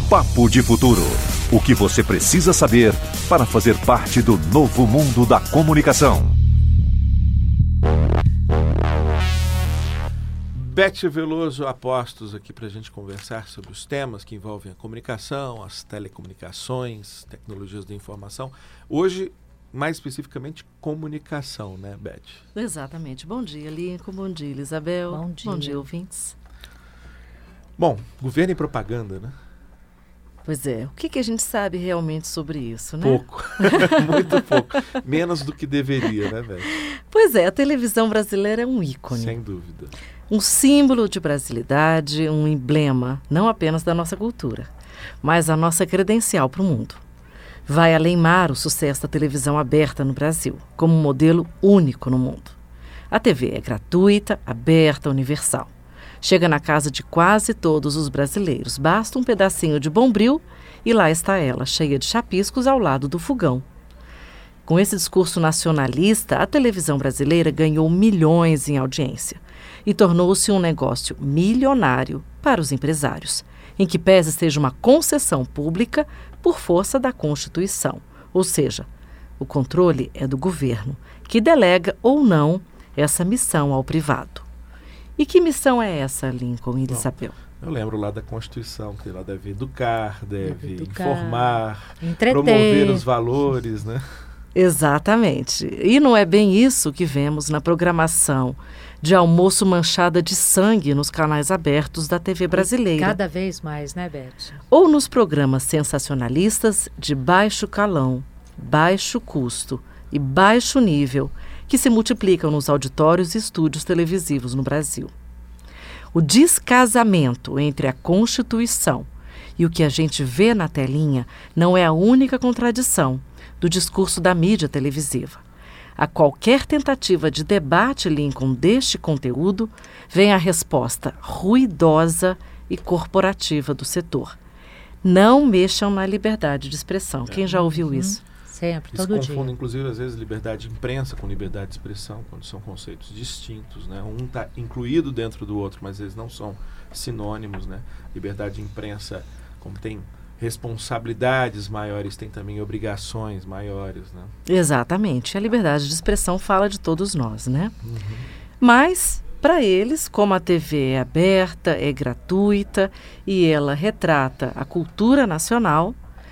Papo de Futuro. O que você precisa saber para fazer parte do novo mundo da comunicação. Beth Veloso Apostos aqui para a gente conversar sobre os temas que envolvem a comunicação, as telecomunicações, tecnologias da informação. Hoje, mais especificamente, comunicação, né, Beth? Exatamente. Bom dia, Lincoln. Bom dia, Elisabel. Bom dia, ouvintes. Bom, governo e propaganda, né? Pois é. O que a gente sabe realmente sobre isso, né? Pouco. Muito pouco. Menos do que deveria, né, Beth? Pois é, a televisão brasileira é um ícone. Sem dúvida. Um símbolo de brasilidade, um emblema, não apenas da nossa cultura, mas a nossa credencial para o mundo. Vai além mar o sucesso da televisão aberta no Brasil, como um modelo único no mundo. A TV é gratuita, aberta, universal. Chega na casa de quase todos os brasileiros. Basta um pedacinho de Bombril e lá está ela, cheia de chapiscos ao lado do fogão. Com esse discurso nacionalista, a televisão brasileira ganhou milhões em audiência e tornou-se um negócio milionário para os empresários, em que pese seja uma concessão pública por força da Constituição. Ou seja, o controle é do governo, que delega ou não essa missão ao privado. E que missão é essa, Lincoln e Elisabel? Eu lembro lá da Constituição, que ela deve educar, deve informar, entreter, promover os valores, né? Exatamente. E não é bem isso que vemos na programação de almoço manchada de sangue nos canais abertos da TV brasileira. E cada vez mais, né, Beth? Ou nos programas sensacionalistas de baixo calão, baixo custo e baixo nível, que se multiplicam nos auditórios e estúdios televisivos no Brasil. O descasamento entre a Constituição e o que a gente vê na telinha não é a única contradição do discurso da mídia televisiva. A qualquer tentativa de debate, Lincoln, deste conteúdo, vem a resposta ruidosa e corporativa do setor. Não mexam na liberdade de expressão. Quem já ouviu isso? Sempre, Eles todo dia. confundem, inclusive, às vezes, liberdade de imprensa com liberdade de expressão, quando são conceitos distintos, né? Um está incluído dentro do outro, mas eles não são sinônimos, né? Liberdade de imprensa, como tem responsabilidades maiores, tem também obrigações maiores, né? Exatamente. A liberdade de expressão fala de todos nós, né? Mas, para eles, como a TV é aberta, é gratuita e ela retrata a cultura nacional,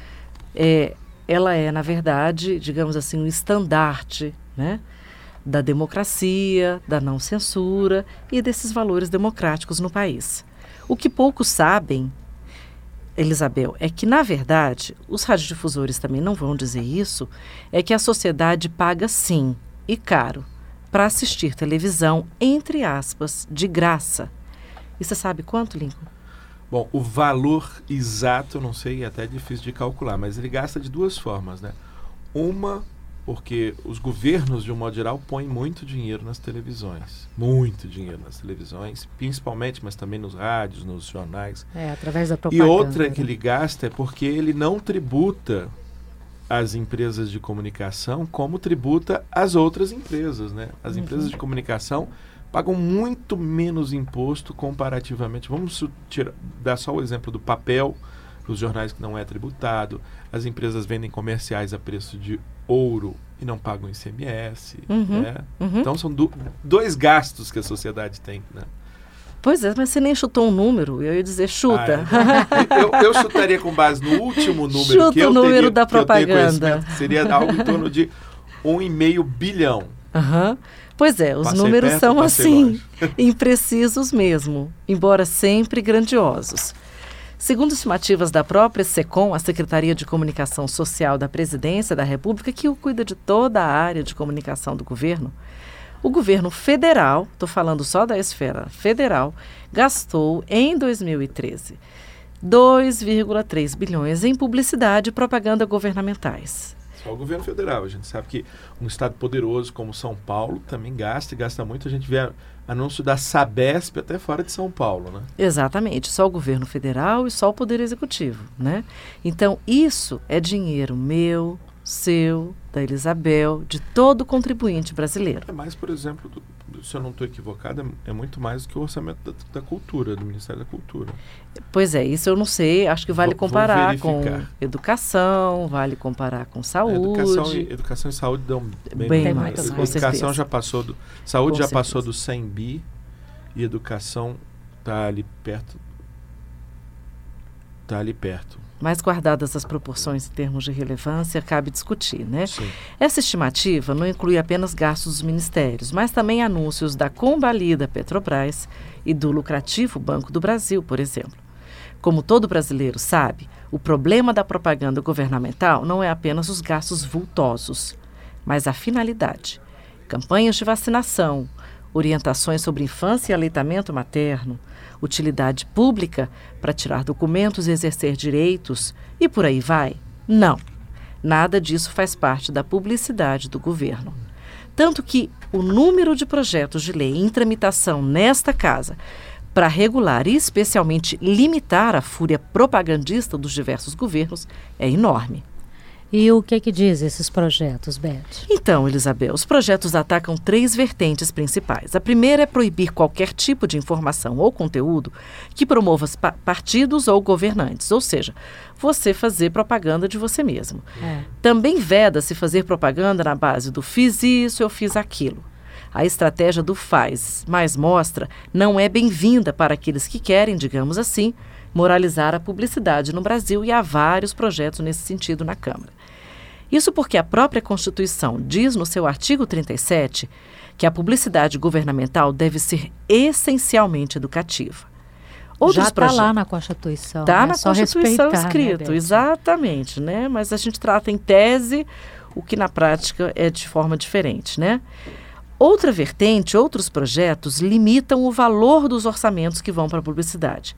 ela é, na verdade, digamos assim, um estandarte, né, da democracia, da não censura e desses valores democráticos no país. O que poucos sabem, Elisabel, é que, na verdade, os radiodifusores também não vão dizer isso, é que a sociedade paga sim, e caro, para assistir televisão, entre aspas, de graça. E você sabe quanto, Lincoln? Bom, o valor exato, eu não sei, é até difícil de calcular, mas ele gasta de duas formas, né? Uma, porque os governos, de um modo geral, põem muito dinheiro nas televisões. Muito dinheiro nas televisões, principalmente, mas também nos rádios, nos jornais. Através da propaganda. E outra que ele gasta é porque ele não tributa as empresas de comunicação como tributa as outras empresas, né? As empresas de comunicação pagam muito menos imposto comparativamente. Vamos dar só o exemplo do papel, dos jornais que não é tributado. As empresas vendem comerciais a preço de ouro e não pagam ICMS. Né? Então são dois gastos que a sociedade tem, né? Pois é, mas você nem chutou um número. Eu ia dizer chuta. Eu chutaria com base no último número Chuta que eu o número teria, da propaganda. Que seria algo em torno de 1,5 bilhão. Pois é, os números são assim, imprecisos mesmo, embora sempre grandiosos. Segundo estimativas da própria SECOM, a Secretaria de Comunicação Social da Presidência da República, que cuida de toda a área de comunicação do governo, o governo federal, estou falando só da esfera federal, gastou em 2013 2,3 bilhões em publicidade e propaganda governamentais. Só o governo federal. A gente sabe que um estado poderoso como São Paulo também gasta e gasta muito. A gente vê anúncio da Sabesp até fora de São Paulo, né? Exatamente. Só o governo federal e só o Poder Executivo, né? Então, isso é dinheiro meu, seu, da Elisabel, de todo contribuinte brasileiro. É mais, por exemplo, se eu não estou equivocado, é muito mais do que o orçamento da cultura, do Ministério da Cultura. Pois é, isso eu não sei, acho que vale comparar com verificar. educação, vale comparar com saúde. Educação e saúde dão Bem mais, com Educação certeza. já passou do... Saúde Com já certeza. passou do 100 bi e educação está ali perto. Está ali perto. Mas guardadas as proporções em termos de relevância, cabe discutir, né? Sim. Essa estimativa não inclui apenas gastos dos ministérios, mas também anúncios da combalida Petrobras e do lucrativo Banco do Brasil, por exemplo. Como todo brasileiro sabe, o problema da propaganda governamental não é apenas os gastos vultosos, mas a finalidade. Campanhas de vacinação, orientações sobre infância e aleitamento materno, utilidade pública para tirar documentos e exercer direitos e por aí vai? Não. Nada disso faz parte da publicidade do governo. Tanto que o número de projetos de lei em tramitação nesta casa para regular e especialmente limitar a fúria propagandista dos diversos governos é enorme. E o que diz esses projetos, Beth? Então, Elisabel, os projetos atacam 3 vertentes principais. A primeira é proibir qualquer tipo de informação ou conteúdo que promova partidos ou governantes, ou seja, você fazer propaganda de você mesmo. Também veda-se fazer propaganda na base do fiz isso, eu fiz aquilo. A estratégia do faz, mas mostra, não é bem-vinda para aqueles que querem, digamos assim, moralizar a publicidade no Brasil, e há vários projetos nesse sentido na Câmara. Isso porque a própria Constituição diz no seu artigo 37 que a publicidade governamental deve ser essencialmente educativa. Já está lá na Constituição. Está na Só Constituição respeitar, escrito, né, exatamente, né? Mas a gente trata em tese o que na prática é de forma diferente, né? Outra vertente, outros projetos limitam o valor dos orçamentos que vão para a publicidade.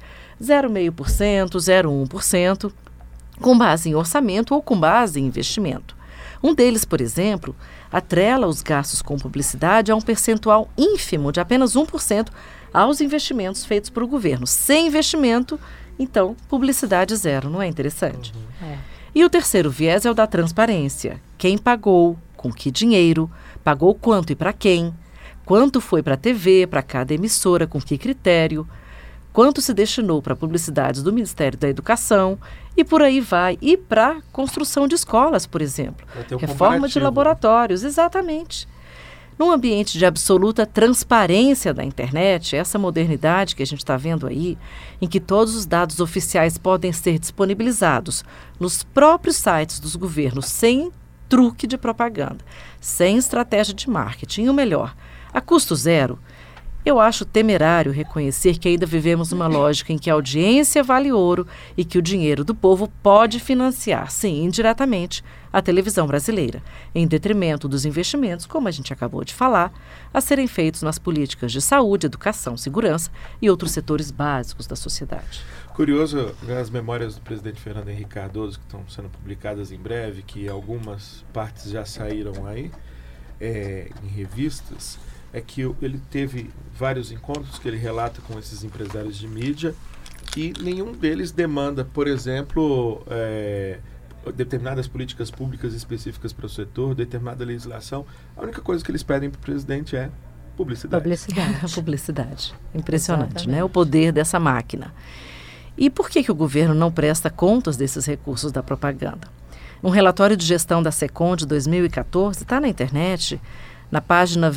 0,5%, 0,1%, com base em orçamento ou com base em investimento. Um deles, por exemplo, atrela os gastos com publicidade a um percentual ínfimo de apenas 1% aos investimentos feitos por o governo. Sem investimento, então, publicidade zero. Não é interessante? E o terceiro viés é o da transparência. Quem pagou, com que dinheiro, pagou quanto e para quem, quanto foi para a TV, para cada emissora, com que critério, quanto se destinou para publicidades do Ministério da Educação e por aí vai. E para construção de escolas, por exemplo. Reforma de laboratórios, exatamente. Num ambiente de absoluta transparência da internet, essa modernidade que a gente está vendo aí, em que todos os dados oficiais podem ser disponibilizados nos próprios sites dos governos, sem truque de propaganda, sem estratégia de marketing, o melhor, a custo zero, eu acho temerário reconhecer que ainda vivemos uma lógica em que a audiência vale ouro e que o dinheiro do povo pode financiar, sim, indiretamente, a televisão brasileira, em detrimento dos investimentos, como a gente acabou de falar, a serem feitos nas políticas de saúde, educação, segurança e outros setores básicos da sociedade. Curioso, as memórias do presidente Fernando Henrique Cardoso, que estão sendo publicadas em breve, que algumas partes já saíram aí em revistas, é que ele teve vários encontros que ele relata com esses empresários de mídia e nenhum deles demanda, por exemplo, determinadas políticas públicas específicas para o setor, determinada legislação. A única coisa que eles pedem para o presidente é publicidade. Publicidade. Impressionante, Exatamente. né? O poder dessa máquina. E por que o governo não presta contas desses recursos da propaganda? Um relatório de gestão da SECOM de 2014 está na internet. Na página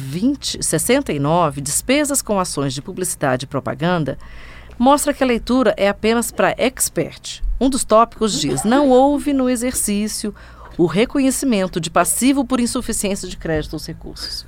69, Despesas com ações de publicidade e propaganda, mostra que a leitura é apenas para expert. Um dos tópicos diz: não houve no exercício o reconhecimento de passivo por insuficiência de crédito aos recursos.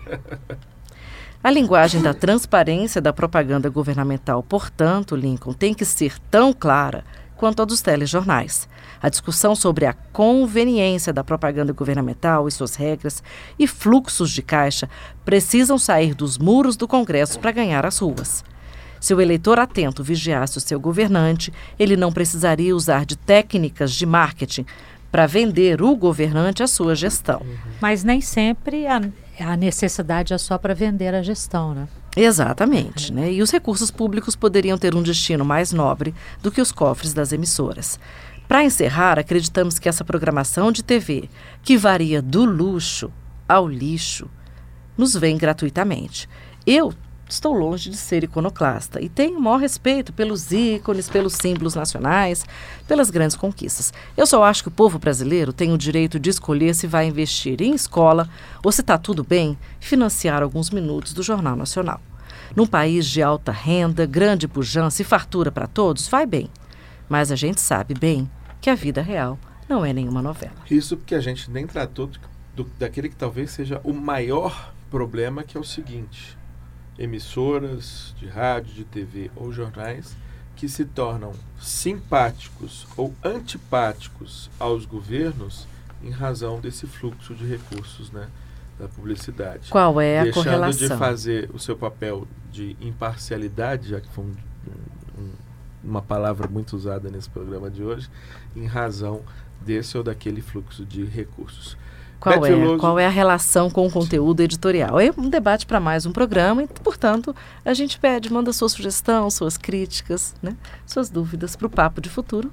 A linguagem da transparência da propaganda governamental, portanto, Lincoln, tem que ser tão clara quanto a dos telejornais. A discussão sobre a conveniência da propaganda governamental e suas regras e fluxos de caixa precisam sair dos muros do Congresso para ganhar as ruas. Se o eleitor atento vigiasse o seu governante, ele não precisaria usar de técnicas de marketing para vender o governante a sua gestão. Mas nem sempre a necessidade é só para vender a gestão, né? Exatamente, né? E os recursos públicos poderiam ter um destino mais nobre do que os cofres das emissoras. Para encerrar, acreditamos que essa programação de TV, que varia do luxo ao lixo, nos vem gratuitamente. Eu estou longe de ser iconoclasta e tenho o maior respeito pelos ícones, pelos símbolos nacionais, pelas grandes conquistas. Eu só acho que o povo brasileiro tem o direito de escolher se vai investir em escola ou, se está tudo bem, financiar alguns minutos do Jornal Nacional. Num país de alta renda, grande pujança e fartura para todos, vai bem. Mas a gente sabe bem que a vida real não é nenhuma novela. Isso porque a gente nem tratou daquele que talvez seja o maior problema, que é o seguinte: emissoras de rádio, de TV ou jornais que se tornam simpáticos ou antipáticos aos governos em razão desse fluxo de recursos, né, da publicidade. Qual é a correlação? Deixando de fazer o seu papel de imparcialidade, já que foi uma palavra muito usada nesse programa de hoje, em razão desse ou daquele fluxo de recursos. Qual é a relação com o conteúdo editorial? É um debate para mais um programa e, portanto, a gente manda sua sugestão, suas críticas, né, suas dúvidas para o Papo de Futuro.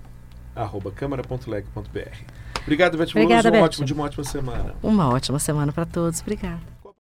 @câmara.leg.br. Obrigado, Beth Veloso. Obrigada, Uma Beth. ótima semana. Uma ótima semana para todos. Obrigada.